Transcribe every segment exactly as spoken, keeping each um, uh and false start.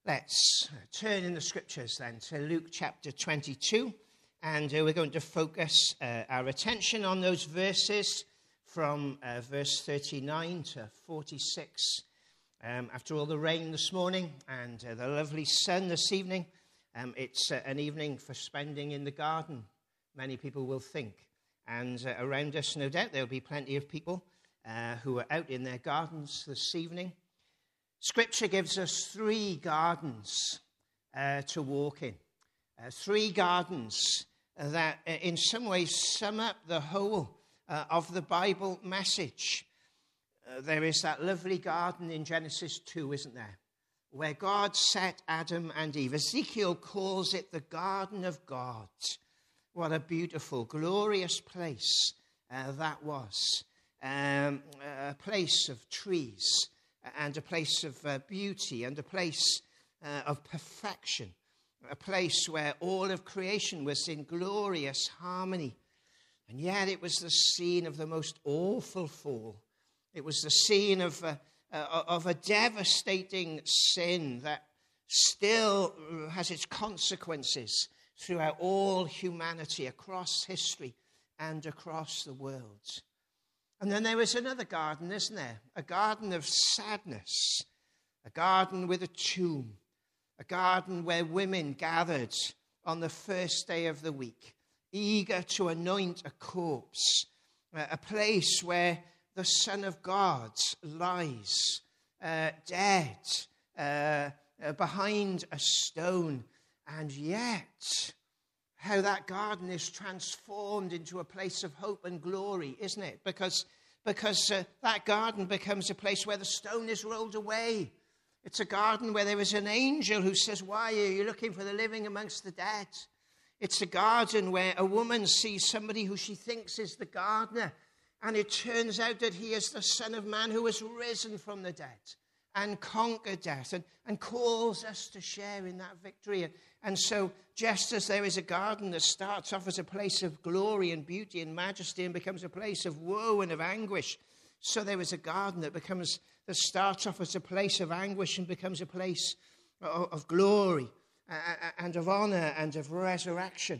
Let's turn in the scriptures then to Luke chapter twenty-two, and uh, we're going to focus uh, our attention on those verses from uh, verse thirty-nine to forty-six. Um, after all the rain this morning and uh, the lovely sun this evening, um, it's uh, an evening for spending in the garden, many people will think. And uh, around us, no doubt, there'll be plenty of people uh, who are out in their gardens this evening. Scripture gives us three gardens uh, to walk in. Uh, three gardens that uh, in some ways sum up the whole uh, of the Bible message. Uh, there is that lovely garden in Genesis two, isn't there? Where God set Adam and Eve. Ezekiel calls it the Garden of God. What a beautiful, glorious place uh, that was. Um, a place of trees. And a place of uh, beauty, and a place uh, of perfection, a place where all of creation was in glorious harmony. And yet it was the scene of the most awful fall. It was the scene of a, uh, of a devastating sin that still has its consequences throughout all humanity, across history and across the world. And then there was another garden, isn't there? A garden of sadness, a garden with a tomb, a garden where women gathered on the first day of the week, eager to anoint a corpse, a place where the Son of God lies, uh, dead, uh, uh, behind a stone, and yet how that garden is transformed into a place of hope and glory, isn't it? Because, because uh, that garden becomes a place where the stone is rolled away. It's a garden where there is an angel who says, "Why are you looking for the living amongst the dead?" It's a garden where a woman sees somebody who she thinks is the gardener, and it turns out that he is the Son of Man who has risen from the dead and conquered death, and, and calls us to share in that victory. And so, just as there is a garden that starts off as a place of glory and beauty and majesty and becomes a place of woe and of anguish, so there is a garden that becomes that starts off as a place of anguish and becomes a place of, of glory and of honor and of resurrection.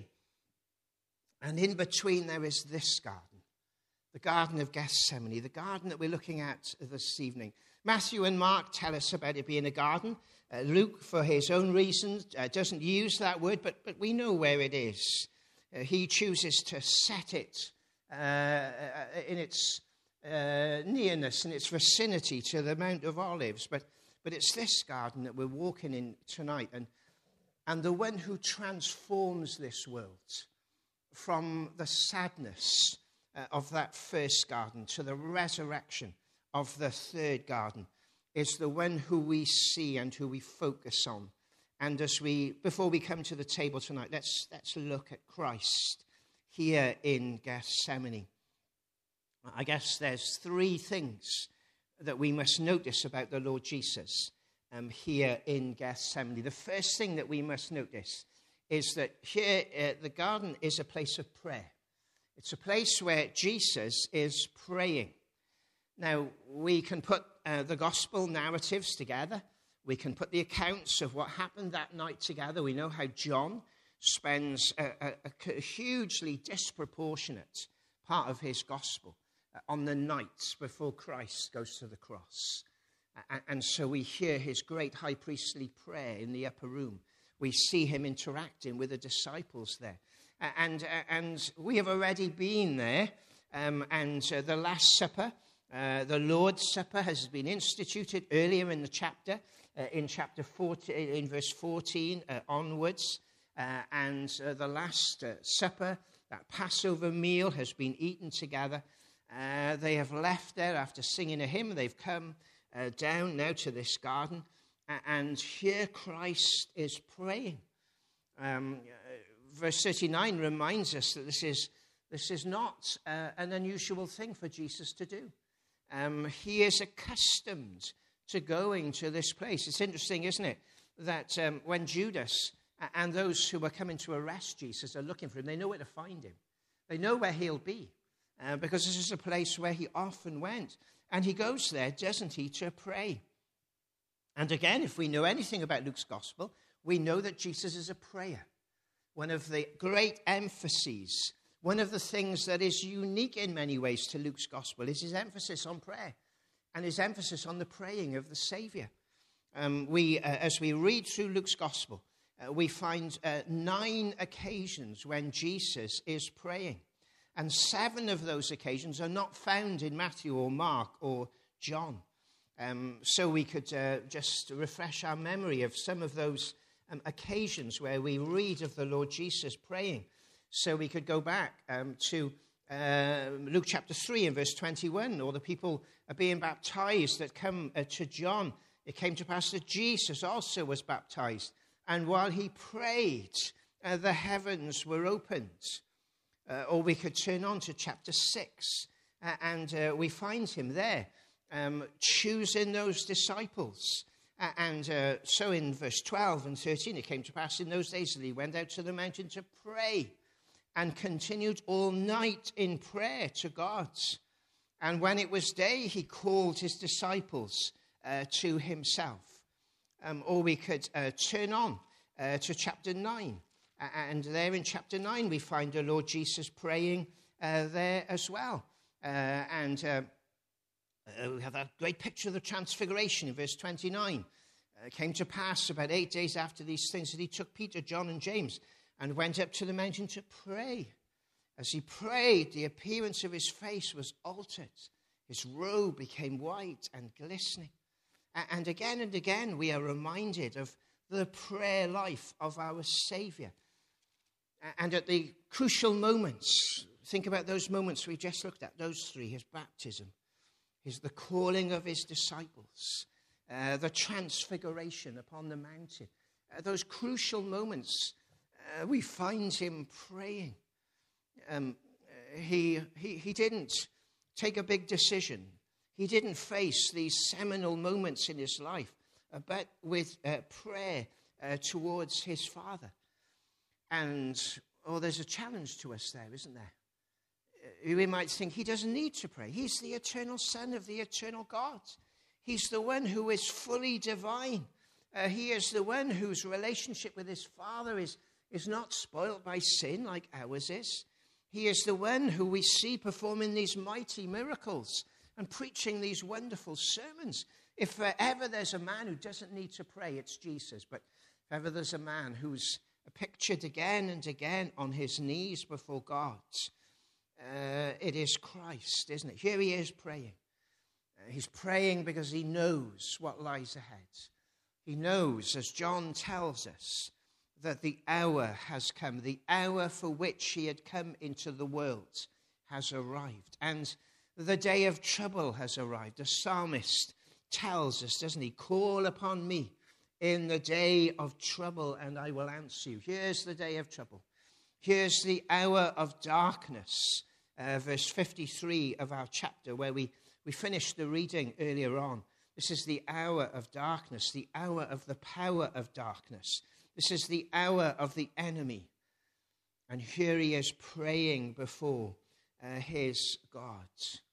And in between there is this garden, the Garden of Gethsemane, the garden that we're looking at this evening. Matthew and Mark tell us about it being a garden. Uh, Luke, for his own reasons, uh, doesn't use that word, but, but we know where it is. Uh, he chooses to set it uh, in its uh, nearness, in its vicinity to the Mount of Olives. But, but it's this garden that we're walking in tonight. And, and the one who transforms this world from the sadness uh, of that first garden to the resurrection of the third garden is the one who we see and who we focus on. And as we, before we come to the table tonight, let's, let's look at Christ here in Gethsemane. I guess there's three things that we must notice about the Lord Jesus um, here in Gethsemane. The first thing that we must notice is that here uh, the garden is a place of prayer. It's a place where Jesus is praying. Now, we can put uh, the gospel narratives together. We can put the accounts of what happened that night together. We know how John spends a, a, a hugely disproportionate part of his gospel uh, on the night before Christ goes to the cross. Uh, and so we hear his great high priestly prayer in the upper room. We see him interacting with the disciples there. Uh, and, uh, and we have already been there. Um, and uh, the Last Supper, Uh, the Lord's Supper has been instituted earlier in the chapter, uh, in chapter fourteen, in verse fourteen uh, onwards, uh, and uh, the Last uh, Supper, that Passover meal, has been eaten together. Uh, they have left there after singing a hymn. They've come uh, down now to this garden, uh, and here Christ is praying. Um, uh, verse thirty-nine reminds us that this is this is not uh, an unusual thing for Jesus to do. Um, he is accustomed to going to this place. It's interesting, isn't it, that um, when Judas and those who are coming to arrest Jesus are looking for him, they know where to find him. They know where he'll be, uh, because this is a place where he often went. And he goes there, doesn't he, to pray. And again, if we know anything about Luke's gospel, we know that Jesus is a prayer. One of the great emphases, one of the things that is unique in many ways to Luke's gospel is his emphasis on prayer and his emphasis on the praying of the Savior. Um, we, uh, as we read through Luke's gospel, uh, we find uh, nine occasions when Jesus is praying. And seven of those occasions are not found in Matthew or Mark or John. Um, so we could uh, just refresh our memory of some of those um, occasions where we read of the Lord Jesus praying. So we could go back um, to uh, Luke chapter three and verse twenty-one, or the people are being baptized that come uh, to John. It came to pass that Jesus also was baptized, and while he prayed, uh, the heavens were opened. Uh, or we could turn on to chapter six, uh, and uh, we find him there um, choosing those disciples. Uh, and uh, so in verse twelve and thirteen, it came to pass in those days that he went out to the mountain to pray and continued all night in prayer to God. And when it was day, he called his disciples uh, to himself. Um, or we could uh, turn on uh, to chapter nine. Uh, and there in chapter nine, we find the Lord Jesus praying uh, there as well. Uh, and uh, uh, we have that great picture of the transfiguration in verse twenty-nine. Uh, it came to pass about eight days after these things that he took Peter, John, and James and went up to the mountain to pray. As he prayed, the appearance of his face was altered. His robe became white and glistening. And again and again, we are reminded of the prayer life of our Savior. And at the crucial moments, think about those moments we just looked at, those three: his baptism, his the calling of his disciples, uh, the transfiguration upon the mountain. Uh, those crucial moments, uh, we find him praying. Um, he, he, he didn't take a big decision. He didn't face these seminal moments in his life, uh, but with uh, prayer uh, towards his Father. And, oh, there's a challenge to us there, isn't there? Uh, we might think he doesn't need to pray. He's the eternal Son of the eternal God. He's the one who is fully divine. Uh, he is the one whose relationship with his Father is, is not spoiled by sin like ours is. He is the one who we see performing these mighty miracles and preaching these wonderful sermons. If uh, ever there's a man who doesn't need to pray, it's Jesus. But if ever there's a man who's pictured again and again on his knees before God, uh, it is Christ, isn't it? Here he is praying. Uh, he's praying because he knows what lies ahead. He knows, as John tells us, that the hour has come. The hour for which he had come into the world has arrived. And the day of trouble has arrived. The psalmist tells us, doesn't he? Call upon me in the day of trouble and I will answer you. Here's the day of trouble. Here's the hour of darkness. Uh, verse fifty-three of our chapter where we, we finished the reading earlier on. This is the hour of darkness, the hour of the power of darkness. This is the hour of the enemy. And here he is praying before uh, his God.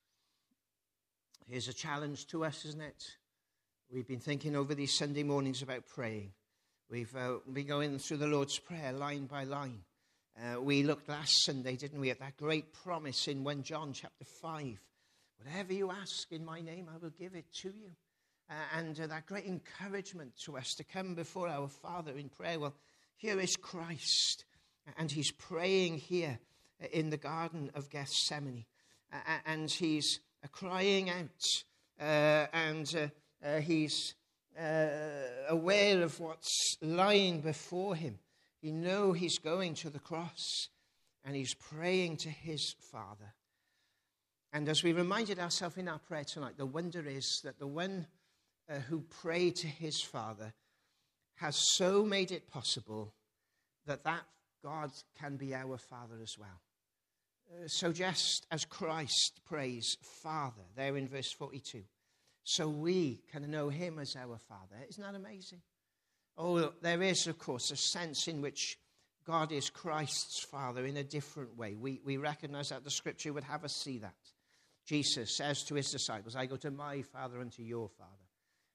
Here's a challenge to us, isn't it? We've been thinking over these Sunday mornings about praying. We've uh, been going through the Lord's Prayer line by line. Uh, we looked last Sunday, didn't we, at that great promise in First John chapter five. Whatever you ask in my name, I will give it to you. Uh, and uh, that great encouragement to us to come before our Father in prayer. Well, here is Christ, and he's praying here in the Garden of Gethsemane. Uh, and he's uh, crying out, uh, and uh, uh, he's uh, aware of what's lying before him. You know he's going to the cross, and he's praying to his Father. And as we reminded ourselves in our prayer tonight, the wonder is that the one uh, who prayed to his Father has so made it possible that that God can be our Father as well. Uh, so just as Christ prays Father, there in verse forty-two, so we can know him as our Father. Isn't that amazing? Oh, there is, of course, a sense in which God is Christ's Father in a different way. We, we recognize that the Scripture would have us see that. Jesus says to his disciples, I go to my Father and to your Father.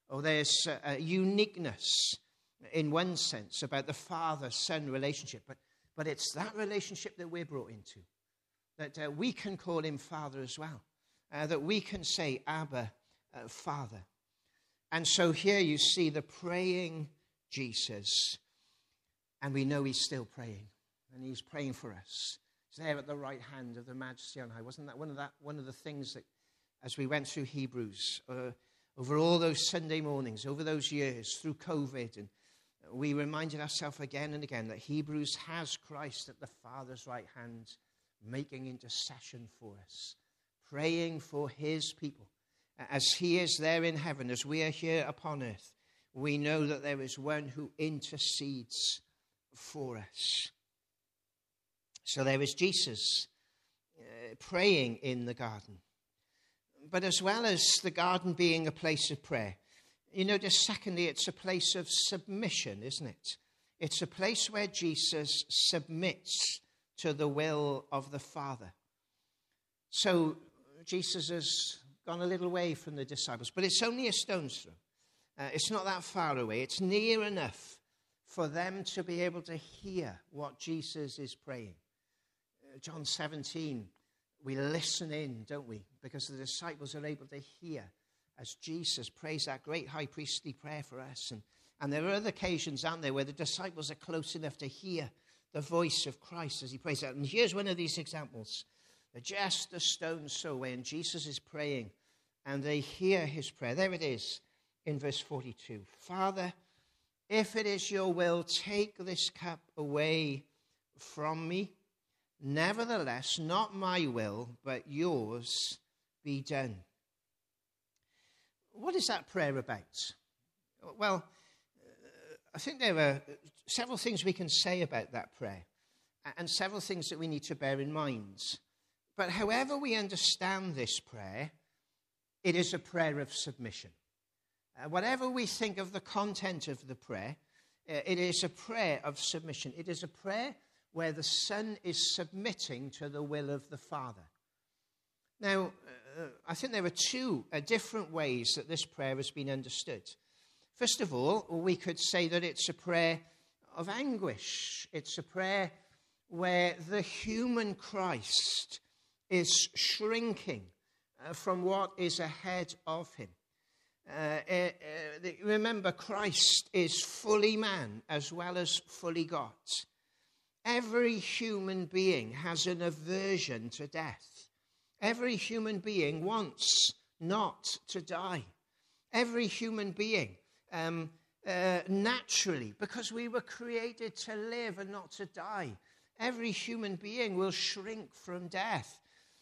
or there's a, a uniqueness in one sense about the father-son relationship, but, but it's that relationship that we're brought into, that uh, we can call him Father as well, uh, that we can say, Abba, uh, Father. And so here you see the praying Jesus, and we know he's still praying, and he's praying for us. He's there at the right hand of the Majesty on high. Wasn't that one of that one of the things that, as we went through Hebrews, uh, over all those Sunday mornings, over those years, through COVID, and we reminded ourselves again and again that Hebrews has Christ at the Father's right hand, making intercession for us, praying for his people. As he is there in heaven, as we are here upon earth, we know that there is one who intercedes for us. So there is Jesus uh, praying in the garden. But as well as the garden being a place of prayer, you notice, secondly, it's a place of submission, isn't it? It's a place where Jesus submits to the will of the Father. So Jesus has gone a little way from the disciples, but it's only a stone's throw. Uh, it's not that far away. It's near enough for them to be able to hear what Jesus is praying. Uh, John seventeen, we listen in, don't we? Because the disciples are able to hear as Jesus prays that great high priestly prayer for us. And, and there are other occasions, aren't there, where the disciples are close enough to hear the voice of Christ as he prays out. And here's one of these examples. They're just a stone's throw away, and Jesus is praying, and they hear his prayer. There it is in verse forty-two. Father, if it is your will, take this cup away from me. Nevertheless, not my will, but yours be done. What is that prayer about? Well, I think there are several things we can say about that prayer, and several things that we need to bear in mind. But however we understand this prayer, it is a prayer of submission. Uh, whatever we think of the content of the prayer, uh, it is a prayer of submission. It is a prayer where the Son is submitting to the will of the Father. Now, uh, I think there are two uh, different ways that this prayer has been understood. First of all, we could say that it's a prayer of anguish. It's a prayer where the human Christ is shrinking uh, from what is ahead of him. Uh, uh, uh, remember, Christ is fully man as well as fully God. Every human being has an aversion to death. Every human being wants not to die. Every human being, um, uh, naturally, because we were created to live and not to die, every human being will shrink from death.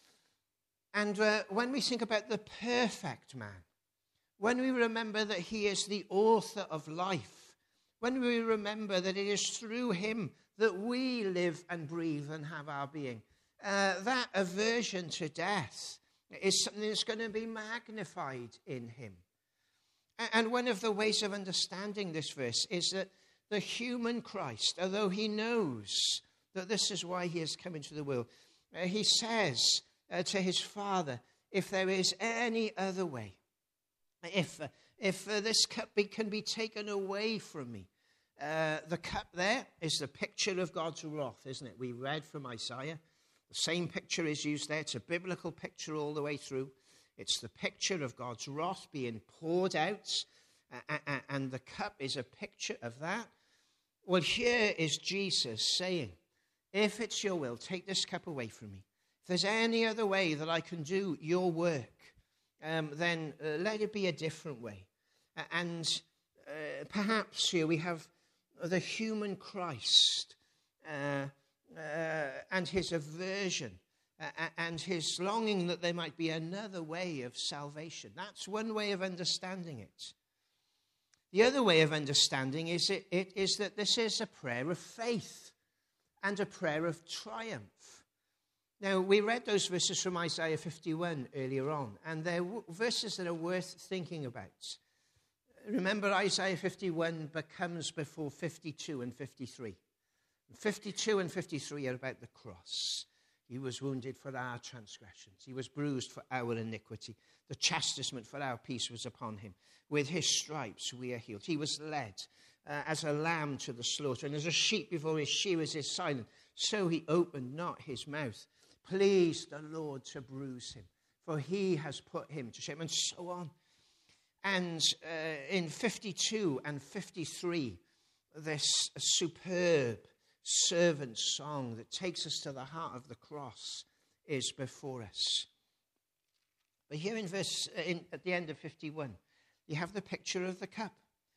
And uh, when we think about the perfect man, when we remember that he is the author of life, when we remember that it is through him that we live and breathe and have our being, uh, that aversion to death is something that's going to be magnified in him. And one of the ways of understanding this verse is that the human Christ, although he knows that this is why he has come into the world, uh, he says uh, to his Father, if there is any other way, if, uh, if uh, this cup be, can be taken away from me. Uh, the cup there is the picture of God's wrath, isn't it? We read from Isaiah. The same picture is used there. It's a biblical picture all the way through. It's the picture of God's wrath being poured out, uh, uh, and the cup is a picture of that. Well, here is Jesus saying, if it's your will, take this cup away from me. If there's any other way that I can do your work, um, then uh, let it be a different way. Uh, and uh, perhaps here we have the human Christ uh, uh, and his aversion uh, and his longing that there might be another way of salvation. That's one way of understanding it. The other way of understanding is it, it is that this is a prayer of faith and a prayer of triumph. Now, we read those verses from Isaiah fifty-one earlier on, and they're w- verses that are worth thinking about. Remember, Isaiah fifty-one comes before fifty-two and fifty-three. fifty-two and fifty-three are about the cross. He was wounded for our transgressions. He was bruised for our iniquity. The chastisement for our peace was upon him. With his stripes we are healed. He was led uh, as a lamb to the slaughter, and as a sheep before his shearers is silent, so he opened not his mouth. Please the Lord to bruise him, for he has put him to shame, and so on. And uh, in fifty-two and fifty-three, this superb servant song that takes us to the heart of the cross is before us. But here in verse, in, at the end of fifty-one, you have the picture of the cup.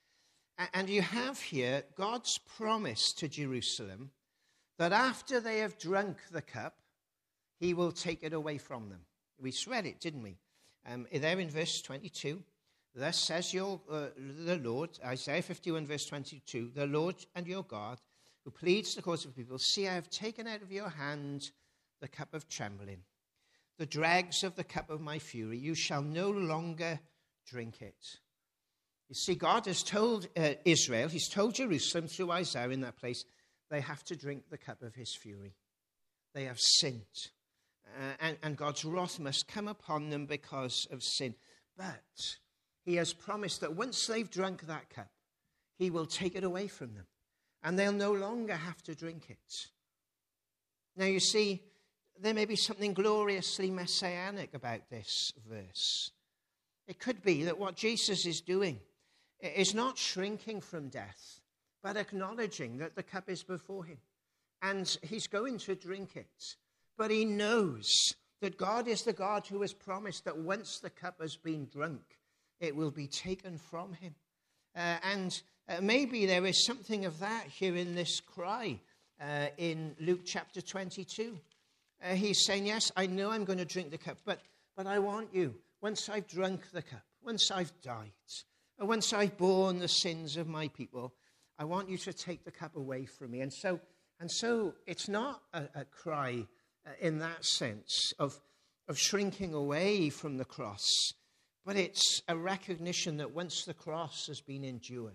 And you have here God's promise to Jerusalem that after they have drunk the cup, he will take it away from them. We read it, didn't we? Um, there in verse twenty-two, thus says your, uh, the Lord, Isaiah fifty-one, verse twenty-two, the Lord and your God, who pleads the cause of people, see, I have taken out of your hand the cup of trembling, the dregs of the cup of my fury. You shall no longer drink it. You see, God has told uh, Israel, he's told Jerusalem through Isaiah in that place, they have to drink the cup of his fury. They have sinned. Uh, and, and God's wrath must come upon them because of sin. But he has promised that once they've drunk that cup, he will take it away from them. And they'll no longer have to drink it. Now, you see, there may be something gloriously messianic about this verse. It could be that what Jesus is doing is not shrinking from death, but acknowledging that the cup is before him. And he's going to drink it. But he knows that God is the God who has promised that once the cup has been drunk, it will be taken from him. Uh, and uh, maybe there is something of that here in this cry uh, in Luke chapter twenty-two. Uh, he's saying, yes, I know I'm going to drink the cup, but, but I want you, once I've drunk the cup, once I've died, and once I've borne the sins of my people, I want you to take the cup away from me. And so, and so it's not a, a cry uh, in that sense of, of shrinking away from the cross, but it's a recognition that once the cross has been endured,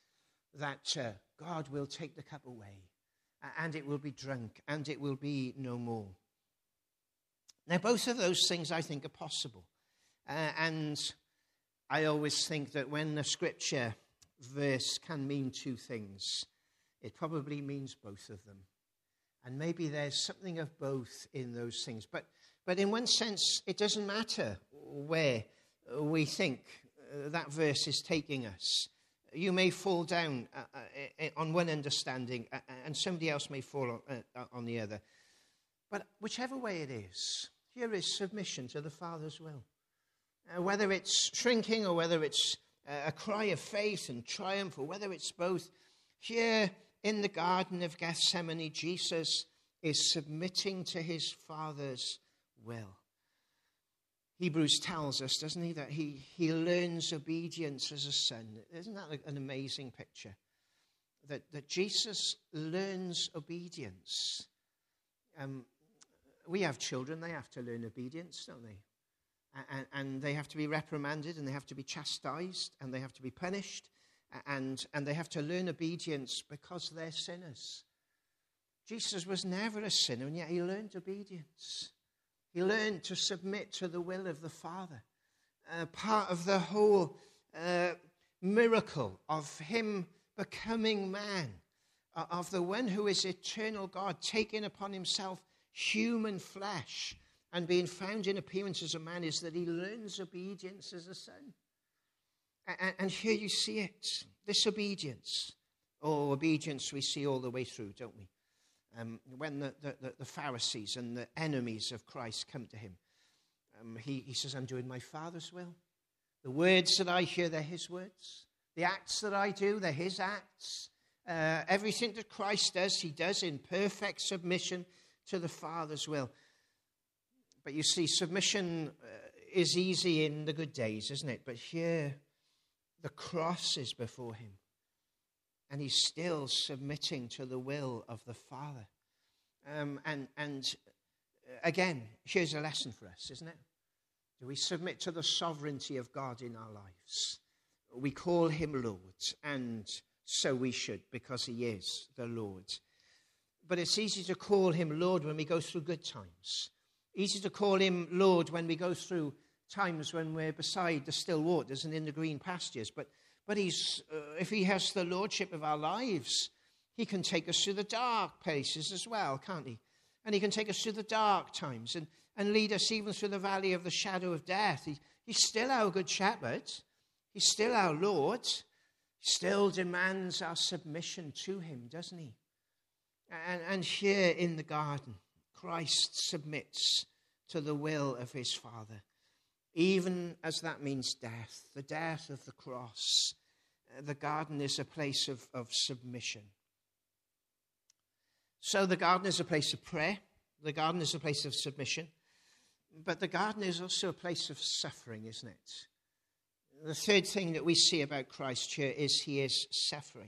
that uh, God will take the cup away, and it will be drunk, and it will be no more. Now, both of those things, I think, are possible. Uh, and I always think that when a scripture verse can mean two things, it probably means both of them. And maybe there's something of both in those things. But, but in one sense, it doesn't matter where we think that verse is taking us. You may fall down uh, uh, on one understanding, uh, and somebody else may fall on, uh, on the other. But whichever way it is, here is submission to the Father's will. Uh, whether it's shrinking or whether it's uh, a cry of faith and triumph, or whether it's both, here in the Garden of Gethsemane, Jesus is submitting to his Father's will. Hebrews tells us, doesn't he, that he, he learns obedience as a son. Isn't that an amazing picture? That, that Jesus learns obedience. Um, we have children, they have to learn obedience, don't they? And, and they have to be reprimanded, and they have to be chastised, and they have to be punished, and, and they have to learn obedience because they're sinners. Jesus was never a sinner, and yet he learned obedience. He learned to submit to the will of the Father. Uh, part of the whole uh, miracle of him becoming man, uh, of the one who is eternal God, taking upon himself human flesh and being found in appearance as a man, is that he learns obedience as a son. And, and here you see it, this obedience. Oh, obedience we see all the way through, don't we? Um, when the, the, the Pharisees and the enemies of Christ come to him, um, he, he says, I'm doing my Father's will. The words that I hear, they're his words. The acts that I do, they're his acts. Uh, everything that Christ does, he does in perfect submission to the Father's will. But you see, submission uh, is easy in the good days, isn't it? But here, the cross is before him. And he's still submitting to the will of the Father. Um, and, and again, here's a lesson for us, isn't it? Do we submit to the sovereignty of God in our lives? We call him Lord, and so we should, because he is the Lord. but it's easy to call him Lord when we go through good times. Easy to call him Lord when we go through times when we're beside the still waters and in the green pastures. But but he's uh, if he has the lordship of our lives, he can take us through the dark places as well, can't he? And he can take us through the dark times and, and lead us even through the valley of the shadow of death. He, he's still our good shepherd. He's still our Lord. He still demands our submission to him, doesn't he? And, and here in the garden, Christ submits to the will of his Father, even as that means death, the death of the cross. Uh, the garden is a place of, of submission. So the garden is a place of prayer. The garden is a place of submission. But the garden is also a place of suffering, isn't it? The third thing that we see about Christ here is he is suffering.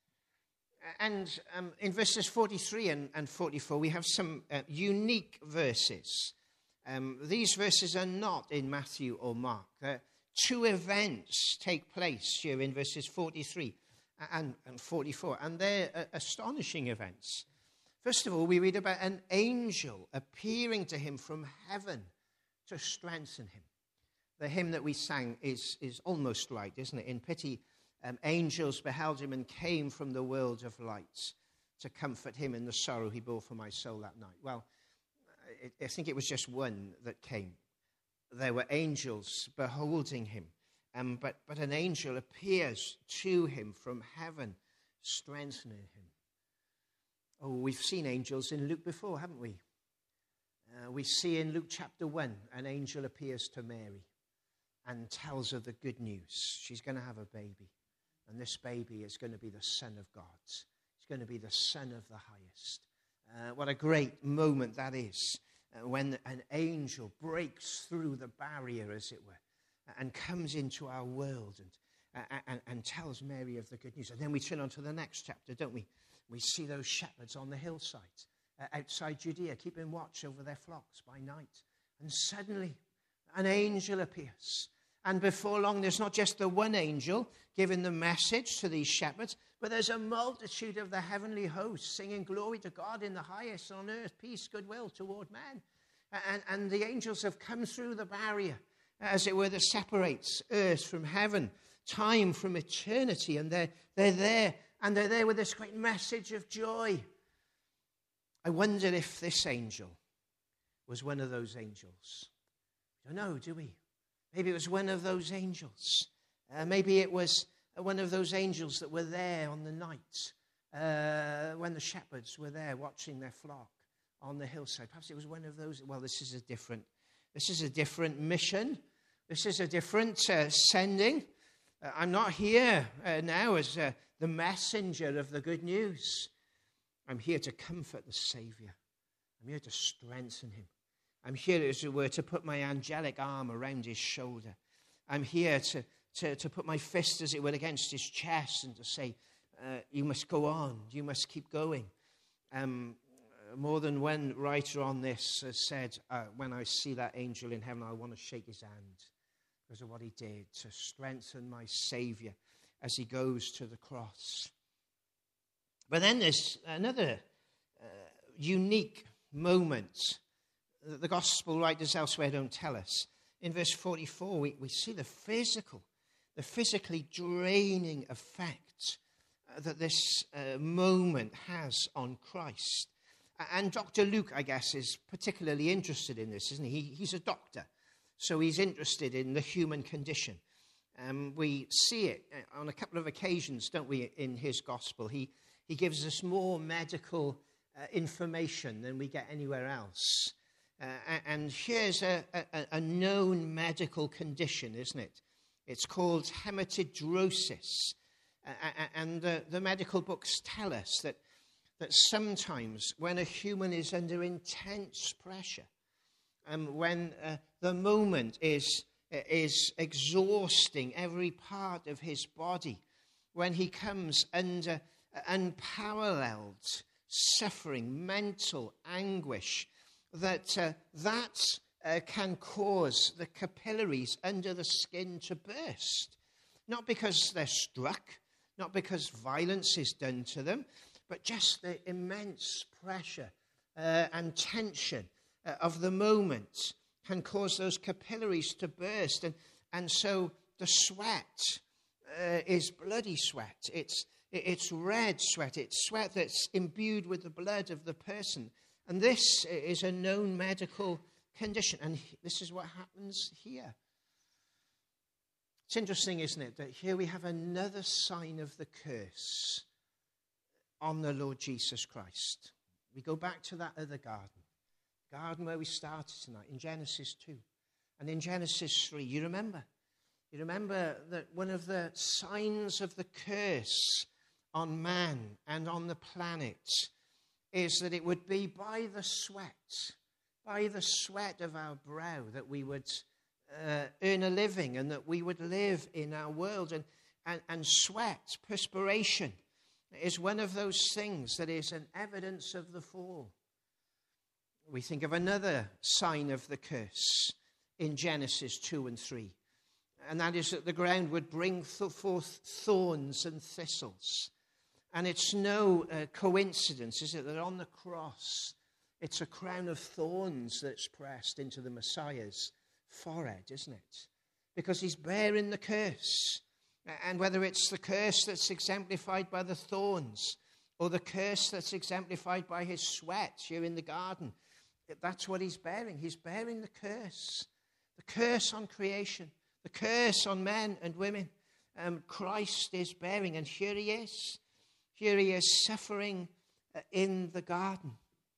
And um, in verses forty-three and, and forty-four, we have some uh, unique verses. Um, these verses are not in Matthew or Mark. Uh, two events take place here in verses forty-three and, and forty-four, and they're uh, astonishing events. First of all, we read about an angel appearing to him from heaven to strengthen him. The hymn that we sang is, is almost right, isn't it? In pity, Um, angels beheld him and came from the world of light to comfort him in the sorrow he bore for my soul that night. Well, I, I think it was just one that came. There were angels beholding him, um, but, but an angel appears to him from heaven, strengthening him. Oh, we've seen angels in Luke before, haven't we? Uh, we see in Luke chapter one, an angel appears to Mary and tells her the good news. She's going to have a baby. And this baby is going to be the Son of God. It's going to be the Son of the highest. Uh, what a great moment that is uh, when an angel breaks through the barrier, as it were, and comes into our world and, uh, and, and tells Mary of the good news. And then we turn on to the next chapter, don't we? We see those shepherds on the hillside uh, outside Judea, keeping watch over their flocks by night. And suddenly an angel appears. And before long, there's not just the one angel giving the message to these shepherds, but there's a multitude of the heavenly hosts singing glory to God in the highest, on earth, peace, goodwill toward men. And, and the angels have come through the barrier, as it were, that separates earth from heaven, time from eternity. And they're, they're there, and they're there with this great message of joy. I wonder if this angel was one of those angels. We don't know, do we? Maybe it was one of those angels. Uh, maybe it was one of those angels that were there on the night uh, when the shepherds were there watching their flock on the hillside. Perhaps it was one of those. Well, this is a different, this is a different mission. This is a different uh, sending. Uh, I'm not here uh, now as uh, the messenger of the good news. I'm here to comfort the Savior. I'm here to strengthen him. I'm here, as it were, to put my angelic arm around his shoulder. I'm here to, to, to put my fist, as it were, against his chest and to say, uh, you must go on, you must keep going. Um, more than one writer on this has said, uh, when I see that angel in heaven, I want to shake his hand because of what he did to strengthen my Savior as he goes to the cross. But then there's another uh, unique moment that the gospel writers elsewhere don't tell us. In verse forty-four, we, we see the physical, the physically draining effect uh, that this uh, moment has on Christ. And Doctor Luke, I guess, is particularly interested in this, isn't he? he he's a doctor, so he's interested in the human condition. Um, we see it on a couple of occasions, don't we, in his gospel. He, he gives us more medical uh, information than we get anywhere else. Uh, and here's a, a, a known medical condition, isn't it? It's called hematidrosis. Uh, and the, the medical books tell us that, that sometimes when a human is under intense pressure, um, when uh, the moment is, is exhausting every part of his body, when he comes under unparalleled suffering, mental anguish, that uh, that uh, can cause the capillaries under the skin to burst. Not because they're struck, not because violence is done to them, but just the immense pressure uh, and tension uh, of the moment can cause those capillaries to burst. And, and so the sweat uh, is bloody sweat. It's, it's red sweat. It's sweat that's imbued with the blood of the person. And this is a known medical condition. And this is what happens here. It's interesting, isn't it, that here we have another sign of the curse on the Lord Jesus Christ. We go back to that other garden, garden where we started tonight, in Genesis two. And in Genesis three, you remember? You remember that one of the signs of the curse on man and on the planet is that it would be by the sweat, by the sweat of our brow that we would uh, earn a living and that we would live in our world. And, and, and sweat, perspiration, is one of those things that is an evidence of the fall. We think of another sign of the curse in Genesis two and three. And that is that the ground would bring th- forth thorns and thistles. And it's no uh, coincidence, is it, that on the cross, it's a crown of thorns that's pressed into the Messiah's forehead, isn't it? Because he's bearing the curse. And whether it's the curse that's exemplified by the thorns or the curse that's exemplified by his sweat here in the garden, that's what he's bearing. He's bearing the curse. The curse on creation. The curse on men and women. Um, Christ is bearing. And here he is. Here he is suffering uh, in the garden.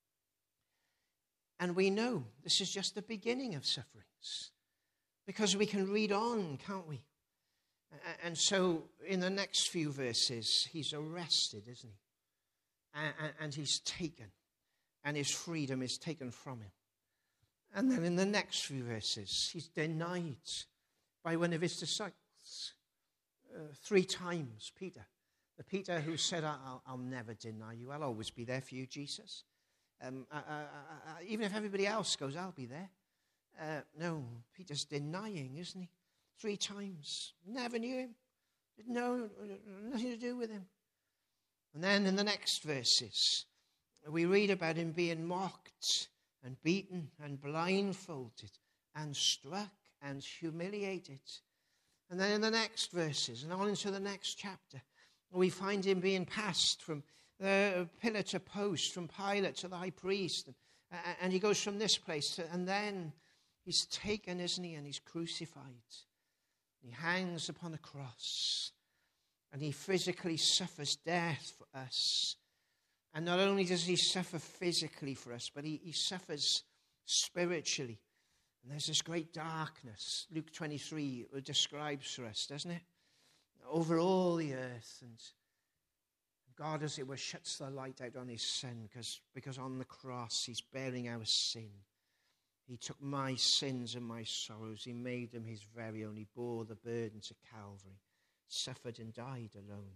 And we know this is just the beginning of sufferings. Because we can read on, can't we? And so in the next few verses, he's arrested, isn't he? And, and he's taken. And his freedom is taken from him. And then in the next few verses, he's denied by one of his disciples. Uh, three times, Peter. The Peter who said, I'll, I'll never deny you. I'll always be there for you, Jesus. Um, I, I, I, even if everybody else goes, I'll be there. Uh, no, Peter's denying, isn't he? Three times. Never knew him. Didn't know, nothing to do with him. And then in the next verses, we read about him being mocked and beaten and blindfolded and struck and humiliated. And then in the next verses and on into the next chapter, we find him being passed from uh, pillar to post, from Pilate to the high priest. And, and he goes from this place to, and then he's taken, isn't he, and he's crucified. He hangs upon a cross. And he physically suffers death for us. And not only does he suffer physically for us, but he, he suffers spiritually. And there's this great darkness. Luke twenty-three describes for us, doesn't it? Over all the earth. And God, as it were, shuts the light out on his son, because, because on the cross he's bearing our sin. He took my sins and my sorrows. He made them his very own. He bore the burden to Calvary, suffered and died alone.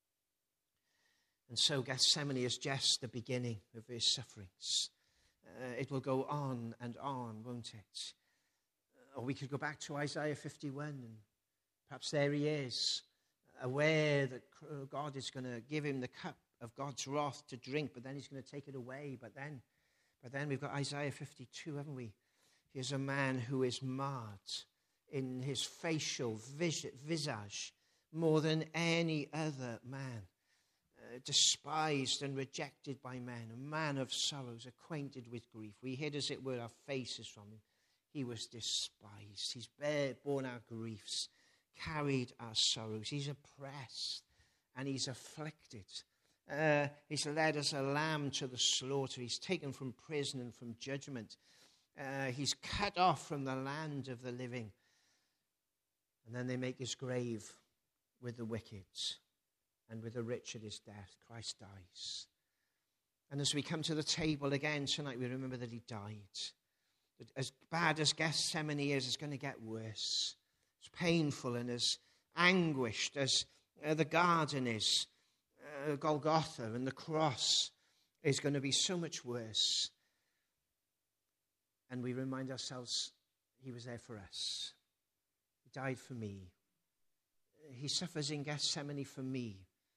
And so Gethsemane is just the beginning of his sufferings. Uh, it will go on and on, won't it? Or we could go back to Isaiah fifty-one, and perhaps there he is, aware that God is going to give him the cup of God's wrath to drink, but then he's going to take it away. But then, but then we've got Isaiah fifty-two, haven't we? Here's a man who is marred in his facial visage more than any other man. Uh, despised and rejected by men, a man of sorrows, acquainted with grief. We hid, as it were, our faces from him. He was despised. He's bare, borne our griefs, carried our sorrows. He's oppressed and he's afflicted. Uh, he's led as a lamb to the slaughter. He's taken from prison and from judgment. Uh, he's cut off from the land of the living. And then they make his grave with the wicked. And with the rich at his death, Christ dies. And as we come to the table again tonight, we remember that he died. That as bad as Gethsemane is, it's going to get worse. As painful and as anguished as uh, the garden is, uh, Golgotha and the cross is going to be so much worse. And we remind ourselves, he was there for us. He died for me. He suffers in Gethsemane for me.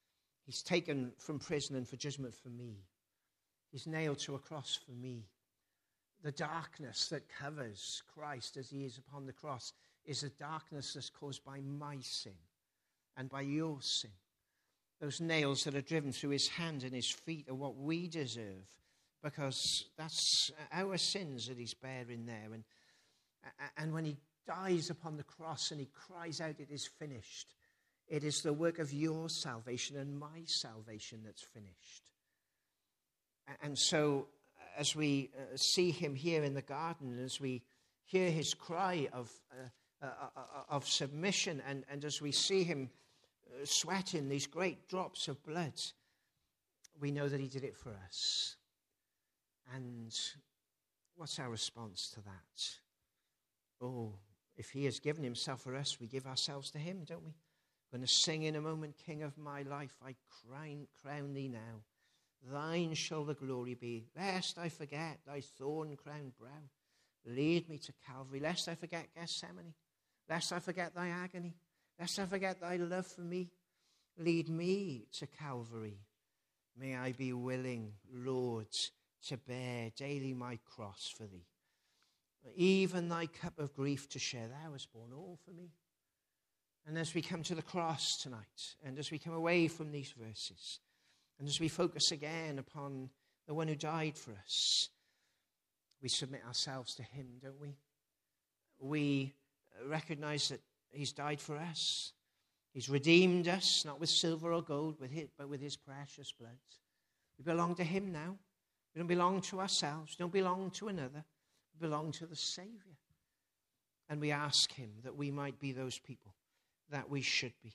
He's taken from prison and for judgment for me. He's nailed to a cross for me. The darkness that covers Christ as he is upon the cross is a darkness that's caused by my sin and by your sin. Those nails that are driven through his hand and his feet are what we deserve, because that's our sins that he's bearing there. And, and when he dies upon the cross and he cries out, "It is finished," it is the work of your salvation and my salvation that's finished. And so as we uh, see him here in the garden, as we hear his cry of uh, uh, uh, of submission, and, and as we see him uh, sweating these great drops of blood, we know that he did it for us. And what's our response to that? Oh, if he has given himself for us, we give ourselves to him, don't we? We're going to sing in a moment, "King of my life, I crown, crown thee now. Thine shall the glory be, lest I forget thy thorn-crowned brow. Lead me to Calvary, lest I forget Gethsemane, lest I forget thy agony, lest I forget thy love for me. Lead me to Calvary. May I be willing, Lord, to bear daily my cross for thee. Even thy cup of grief to share, thou hast borne all for me." And as we come to the cross tonight, and as we come away from these verses, and as we focus again upon the one who died for us, we submit ourselves to him, don't we? We recognize that he's died for us. He's redeemed us, not with silver or gold, with his, but with his precious blood. We belong to him now. We don't belong to ourselves. We don't belong to another. We belong to the Savior. And we ask him that we might be those people that we should be.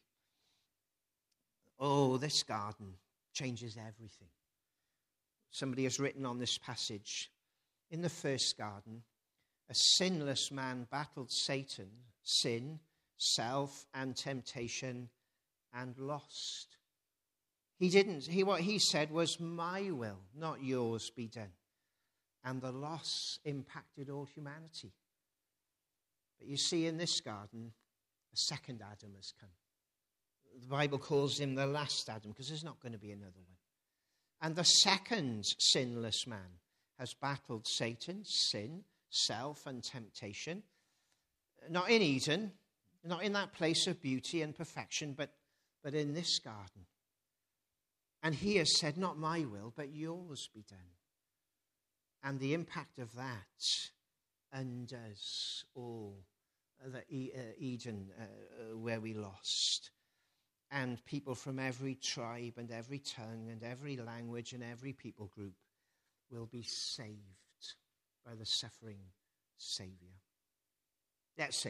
Oh, this garden changes everything. Somebody has written on this passage, in the first garden, a sinless man battled Satan, sin, self, and temptation, and lost. He didn't. He, what he said was, "My will, not yours, be done." And the loss impacted all humanity. But you see, in this garden, a second Adam has come. The Bible calls him the last Adam, because there's not going to be another one. And the second sinless man has battled Satan, sin, self, and temptation. Not in Eden, not in that place of beauty and perfection, but, but in this garden. And he has said, "Not my will, but yours be done." And the impact of that undoes all the Eden uh, where we lost. And people from every tribe and every tongue and every language and every people group will be saved by the suffering Savior. Let's sing.